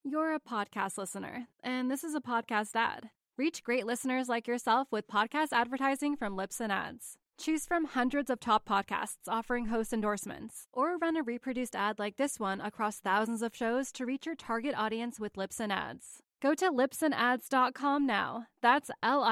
You're a podcast listener, and this is a podcast ad. Reach great listeners like yourself with podcast advertising from Libsyn Ads. Choose from hundreds of top podcasts offering host endorsements, or run a reproduced ad like this one across thousands of shows to reach your target audience with Libsyn Ads. Go to libsynads.com now. That's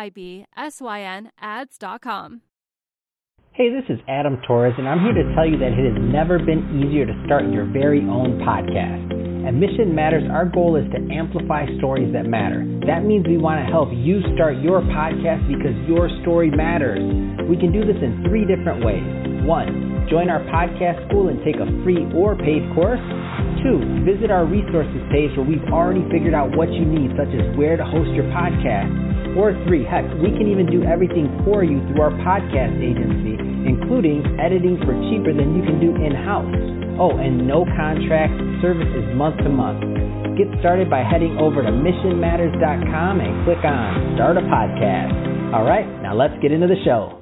LIBSYN ads.com. Hey, this is Adam Torres, and I'm here to tell you that it has never been easier to start your very own podcast. At Mission Matters, our goal is to amplify stories that matter. That means we want to help you start your podcast because your story matters. We can do this in 3 different ways. 1, join our podcast school and take a free or paid course. 2, visit our resources page where we've already figured out what you need, such as where to host your podcast. Or 3, heck, we can even do everything for you through our podcast agency, including editing for cheaper than you can do in-house. Oh, and no contract, service is month to month. Get started by heading over to missionmatters.com and click on Start a Podcast. All right, now let's get into the show.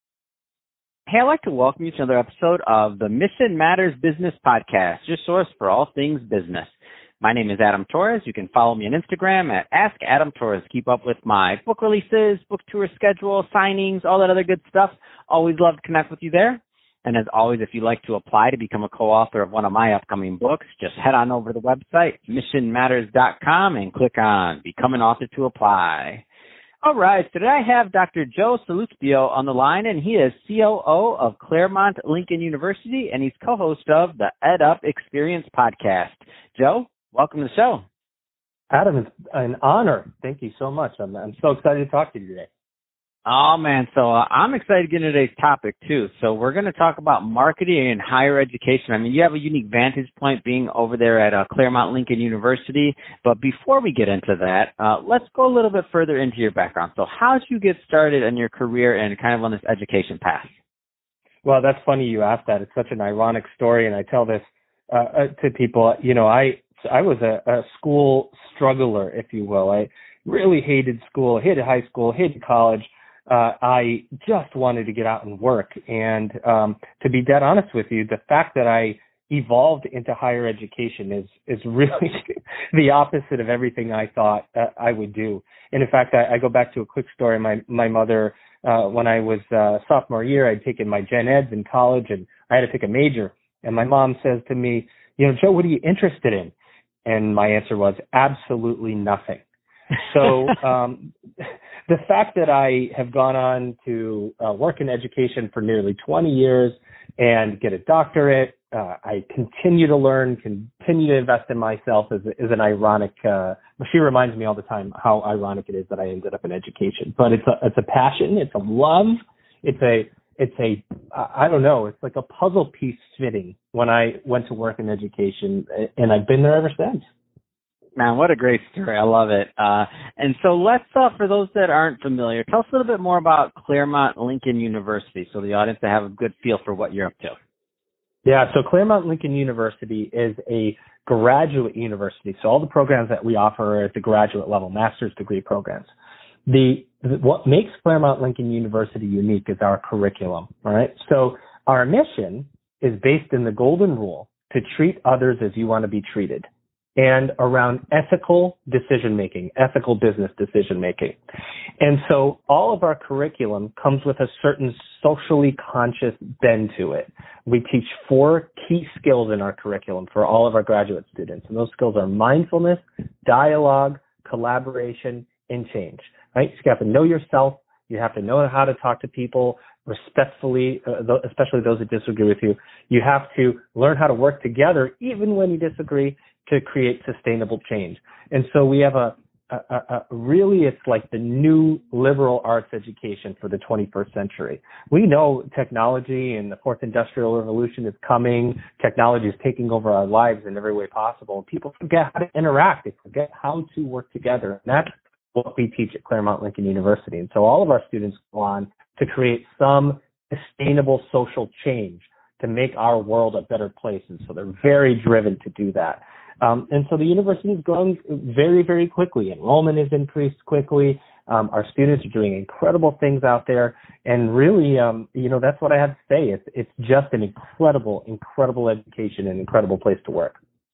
Hey, I'd like to welcome you to another episode of the Mission Matters Business Podcast, your source for all things business. My name is Adam Torres. You can follow me on Instagram at AskAdamTorres. Keep up with my book releases, book tour schedule, signings, all that other good stuff. Always love to connect with you there. And as always, if you'd like to apply to become a co-author of one of my upcoming books, just head on over to the website, missionmatters.com, and click on Become an Author to apply. All right, so today I have Dr. Joe Sallustio on the line, and he is COO of Claremont Lincoln University, and he's co-host of the EdUp Experience podcast. Joe, welcome to the show. Adam, it's an honor. Thank you so much. I'm so excited to talk to you today. Oh, man. So I'm excited to get into today's topic, too. So we're going to talk about marketing and higher education. I mean, you have a unique vantage point being over there at Claremont Lincoln University. But before we get into that, let's go a little bit further into your background. So how did you get started in your career and kind of on this education path? Well, that's funny you asked that. It's such an ironic story, and I tell this to people. You know, I was a school struggler, if you will. I really hated school, hated high school, hated college. I just wanted to get out and work. And to be dead honest with you, the fact that I evolved into higher education is really the opposite of everything I thought I would do. And in fact, I go back to a quick story. My mother, when I was sophomore year, I'd taken my gen eds in college, and I had to pick a major. And my mom says to me, you know, Joe, what are you interested in? And my answer was absolutely nothing. So the fact that I have gone on to work in education for nearly 20 years and get a doctorate, I continue to learn, continue to invest in myself is an ironic, she reminds me all the time how ironic it is that I ended up in education. But it's a passion, it's a love, I don't know, it's like a puzzle piece fitting when I went to work in education, and I've been there ever since. Man, what a great story. I love it. And so let's, for those that aren't familiar, tell us a little bit more about Claremont Lincoln University so the audience will have a good feel for what you're up to. Yeah, so Claremont Lincoln University is a graduate university. So all the programs that we offer are at the graduate level, master's degree programs. What makes Claremont Lincoln University unique is our curriculum, all right? So our mission is based in the golden rule to treat others as you want to be treated, and around ethical decision-making, ethical business decision-making. And so all of our curriculum comes with a certain socially conscious bend to it. We teach 4 key skills in our curriculum for all of our graduate students. And those skills are mindfulness, dialogue, collaboration, and change, right? So you have to know yourself. You have to know how to talk to people respectfully, especially those that disagree with you. You have to learn how to work together, even when you disagree, to create sustainable change. And so we have a really, it's like the new liberal arts education for the 21st century. We know technology and the 4th industrial revolution is coming. Technology is taking over our lives in every way possible. People forget how to interact. They forget how to work together. And that's what we teach at Claremont Lincoln University. And so all of our students go on to create some sustainable social change to make our world a better place. And so they're very driven to do that. And so the university is growing very, very quickly. Enrollment has increased quickly. Our students are doing incredible things out there. And really, that's what I have to say. It's just an incredible, incredible education and incredible place to work.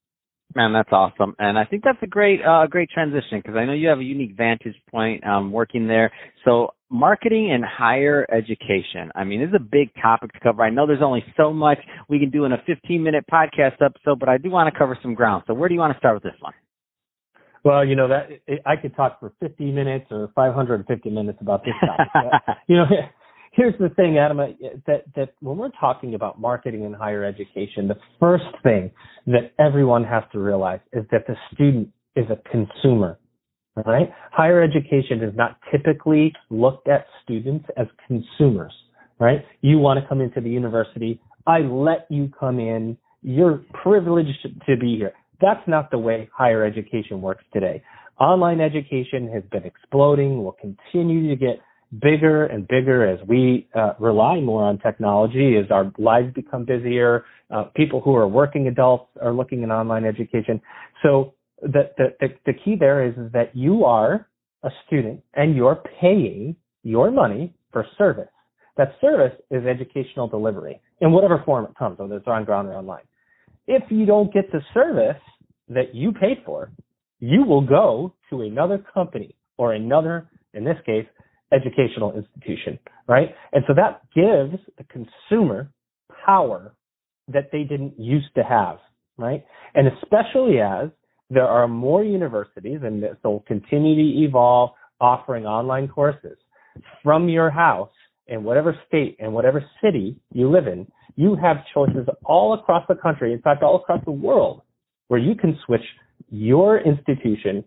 Man, that's awesome. And I think that's a great transition, because I know you have a unique vantage point working there. So marketing and higher education. I mean, this is a big topic to cover. I know there's only so much we can do in a 15-minute podcast episode, but I do want to cover some ground. So where do you want to start with this one? Well, I could talk for 50 minutes or 550 minutes about this topic. Here's the thing, Adam, that when we're talking about marketing and higher education, the first thing that everyone has to realize is that the student is a consumer, right? Higher education is not typically looked at students as consumers, right? You want to come into the university. I let you come in. You're privileged to be here. That's not the way higher education works today. Online education has been exploding, will continue to get bigger and bigger as we rely more on technology, as our lives become busier. People who are working adults are looking at online education. So the key there is that you are a student and you're paying your money for service. That service is educational delivery in whatever form it comes, whether it's on ground or online. If you don't get the service that you paid for, you will go to another company or another, in this case, educational institution, right? And so that gives the consumer power that they didn't used to have, right? And especially as there are more universities, and they'll continue to evolve, offering online courses from your house in whatever state and whatever city you live in. You have choices all across the country, in fact, all across the world, where you can switch your institution.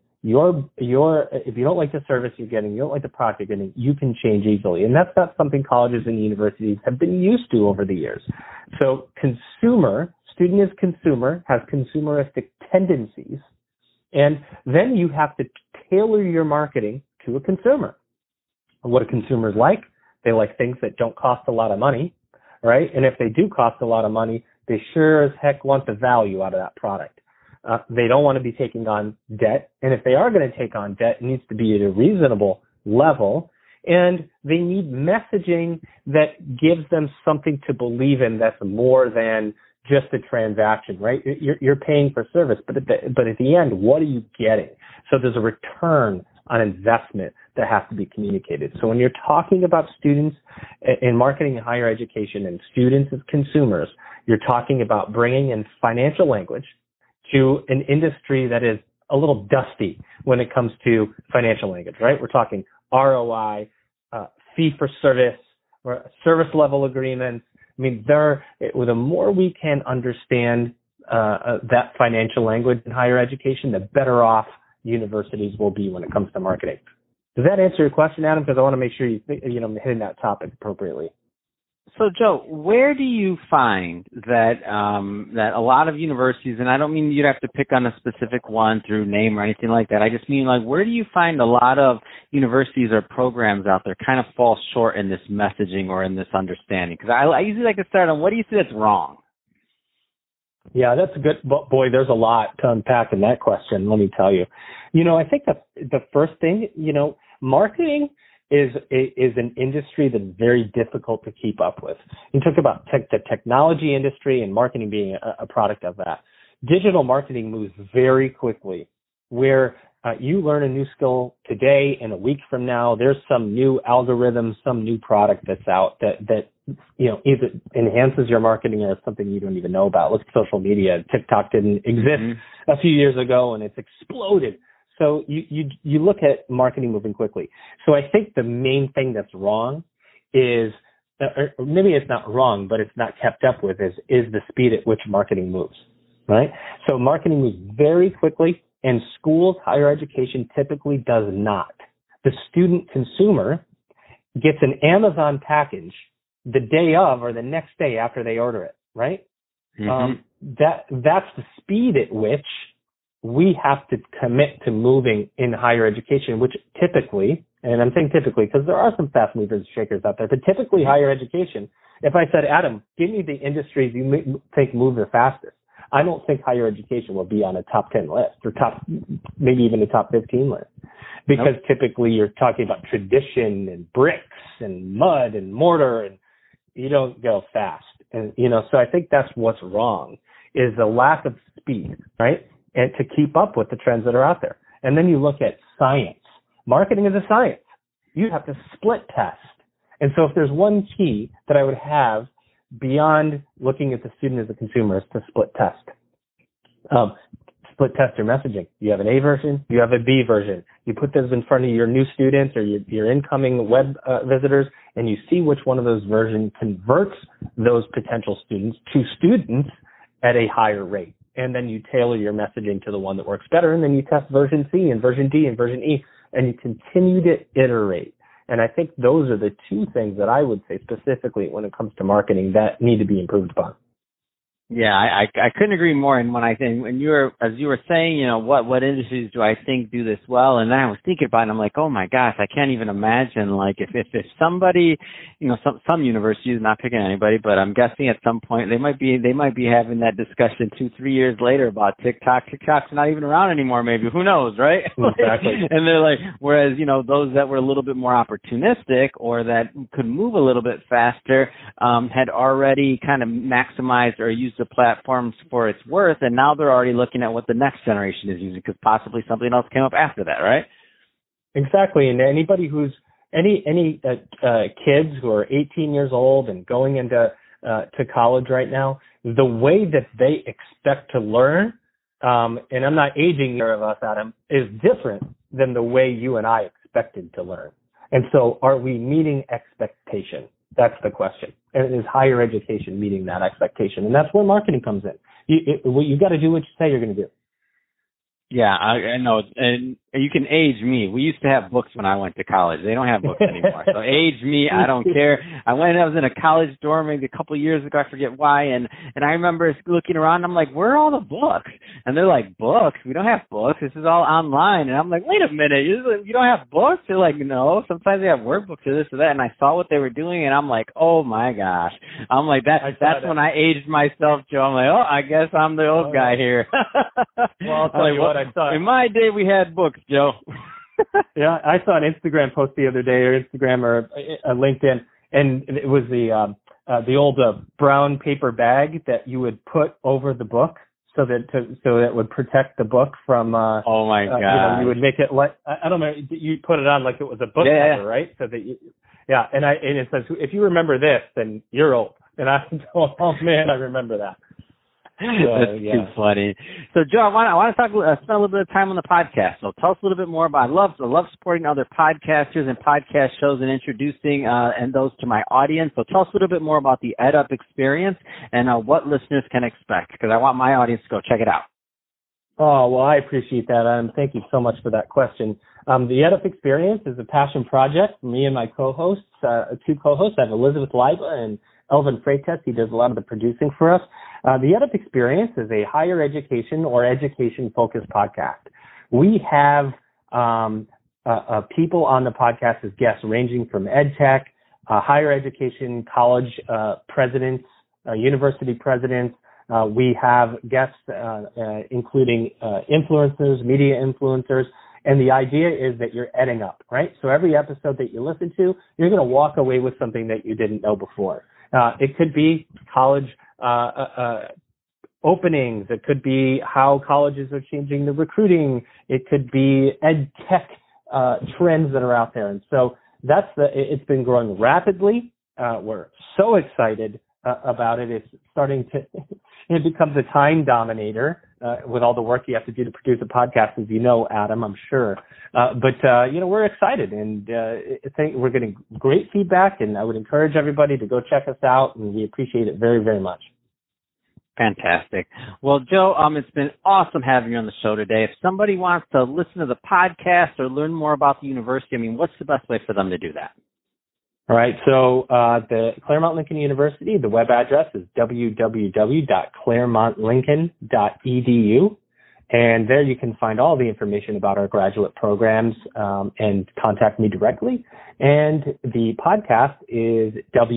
If you don't like the service you're getting, you don't like the product you're getting, you can change easily. And that's not something colleges and universities have been used to over the years. So student is consumer, has consumeristic tendencies, and then you have to tailor your marketing to a consumer. What do consumers like? They like things that don't cost a lot of money, right? And if they do cost a lot of money, they sure as heck want the value out of that product. They don't want to be taking on debt. And if they are going to take on debt, it needs to be at a reasonable level. And they need messaging that gives them something to believe in that's more than just a transaction, right? You're paying for service, but at the end, what are you getting? So there's a return on investment that has to be communicated. So when you're talking about students in marketing and higher education and students as consumers, you're talking about bringing in financial language to an industry that is a little dusty when it comes to financial language, right? We're talking ROI, fee for service, or service level agreements. I mean, the more we can understand that financial language in higher education, the better off universities will be when it comes to marketing. Does that answer your question, Adam? Because I want to make sure you're hitting that topic appropriately. So, Joe, where do you find that that a lot of universities, and I don't mean you'd have to pick on a specific one through name or anything like that. I just mean, like, where do you find a lot of universities or programs out there kind of fall short in this messaging or in this understanding? Because I usually like to start on, what do you see that's wrong? Yeah, that's a good, boy, there's a lot to unpack in that question, let me tell you. I think the first thing, marketing is an industry that's very difficult to keep up with. You talk about the technology industry and marketing being a product of that. Digital marketing moves very quickly, where you learn a new skill today, and a week from now, there's some new algorithm, some new product that's out that either enhances your marketing or it's something you don't even know about. Look at social media. TikTok didn't exist a few years ago, and it's exploded. So you look at marketing moving quickly. So I think the main thing that's wrong is, or maybe it's not wrong, but it's not kept up with, is the speed at which marketing moves, right? So marketing moves very quickly, and schools, higher education typically does not. The student consumer gets an Amazon package the day of or the next day after they order it, right? That's the speed at which we have to commit to moving in higher education, which typically, and I'm saying typically because there are some fast movers and shakers out there, but typically higher education, if I said, Adam, give me the industries you think move the fastest, I don't think higher education will be on a top 10 list or maybe even a top 15 list, because typically you're talking about tradition and bricks and mud and mortar, and you don't go fast. And, so I think that's what's wrong, is the lack of speed, right? and to keep up with the trends that are out there. And then you look at science. Marketing is a science. You have to split test. And so if there's one key that I would have beyond looking at the student as a consumer is to split test. Split test your messaging. You have an A version, you have a B version. You put those in front of your new students or your incoming web visitors, and you see which one of those versions converts those potential students to students at a higher rate. And then you tailor your messaging to the one that works better, and then you test version C and version D and version E, and you continue to iterate. And I think those are the two things that I would say specifically when it comes to marketing that need to be improved upon. Yeah, I couldn't agree more. And when as you were saying, you know, what industries do I think do this well? And then I was thinking about it, and I'm like, oh my gosh, I can't even imagine, like, if somebody, you know, some universities, not picking anybody, but I'm guessing at some point they might be having that discussion 2-3 years later about TikTok. TikTok's not even around anymore, maybe. Who knows, right? Exactly. And they're like, whereas, you know, those that were a little bit more opportunistic or that could move a little bit faster had already kind of maximized or used the platforms for its worth, and now they're already looking at what the next generation is using because possibly something else came up after that, right? Exactly. And anybody who's any kids who are 18 years old and going into to college right now, the way that they expect to learn, and I'm not aging either of us, Adam, is different than the way you and I expected to learn. And so, are we meeting expectation? That's the question. And is higher education meeting that expectation? And that's where marketing comes in. You got to do what you say you're going to do. Yeah, I know. And you can age me. We used to have books when I went to college. They don't have books anymore. So age me, I don't care. I was in a college dorm maybe a couple of years ago. I forget why. And I remember looking around. I'm like, where are all the books? And they're like, books? We don't have books. This is all online. And I'm like, wait a minute. You don't have books? They're like, no. Sometimes they have workbooks or this or that. And I saw what they were doing. And I'm like, oh, my gosh. I'm like, that's when I aged myself, Joe. I'm like, oh, I guess I'm the old guy here. Well, I'll tell you what I saw. In my day, we had books, Joe. Yeah, I saw an Instagram post the other day, or Instagram or LinkedIn, and it was the old brown paper bag that you would put over the book so that it would protect the book from. Oh my God! You know, you would make it like I don't know. You put it on like it was a book cover, right? So that and it says if you remember this, then you're old. And I thought, oh man, I remember that. That's too funny. So, Joe, I want to spend a little bit of time on the podcast. So, tell us a little bit more about. I love supporting other podcasters and podcast shows and introducing and those to my audience. So, tell us a little bit more about the EdUp experience and what listeners can expect, because I want my audience to go check it out. Oh, well, I appreciate that, Adam. Thank you so much for that question. The EdUp experience is a passion project for me and my co-hosts, two co-hosts. I have Elizabeth Leiba and Elvin Freitas. He does a lot of the producing for us. The EdUp experience is a higher education or education-focused podcast. We have people on the podcast as guests ranging from ed tech, higher education, college presidents, university presidents. We have guests including influencers, media influencers. And the idea is that you're edding up, right? So every episode that you listen to, you're going to walk away with something that you didn't know before. It could be college openings. It could be how colleges are changing the recruiting. It could be ed tech trends that are out there. And so it's been growing rapidly. We're so excited about it. It's starting to, it becomes a time dominator with all the work you have to do to produce a podcast, as you know, Adam, I'm sure. But we're excited, and we're getting great feedback, and I would encourage everybody to go check us out, and we appreciate it very, very much. Fantastic. Well, Joe, it's been awesome having you on the show today. If somebody wants to listen to the podcast or learn more about the university, what's the best way for them to do that? All right. So the Claremont Lincoln University, the web address is www.claremontlincoln.edu. And there you can find all the information about our graduate programs and contact me directly. And the podcast is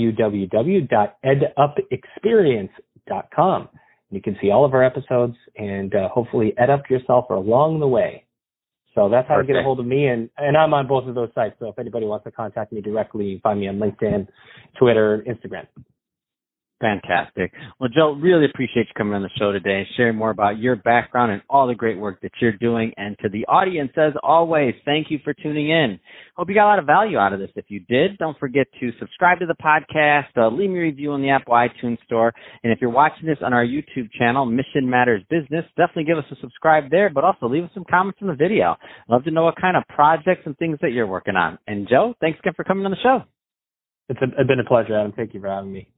www.edupexperience.com. You can see all of our episodes and hopefully ed up yourself along the way. So that's how to get a hold of me. And I'm on both of those sites. So if anybody wants to contact me directly, find me on LinkedIn, Twitter, Instagram. Fantastic. Well, Joe, really appreciate you coming on the show today, sharing more about your background and all the great work that you're doing. And to the audience, as always, thank you for tuning in. Hope you got a lot of value out of this. If you did, don't forget to subscribe to the podcast, leave me a review on the Apple iTunes Store. And if you're watching this on our YouTube channel, Mission Matters Business, definitely give us a subscribe there, but also leave us some comments in the video. I'd love to know what kind of projects and things that you're working on. And Joe, thanks again for coming on the show. It's been a pleasure, Adam. Thank you for having me.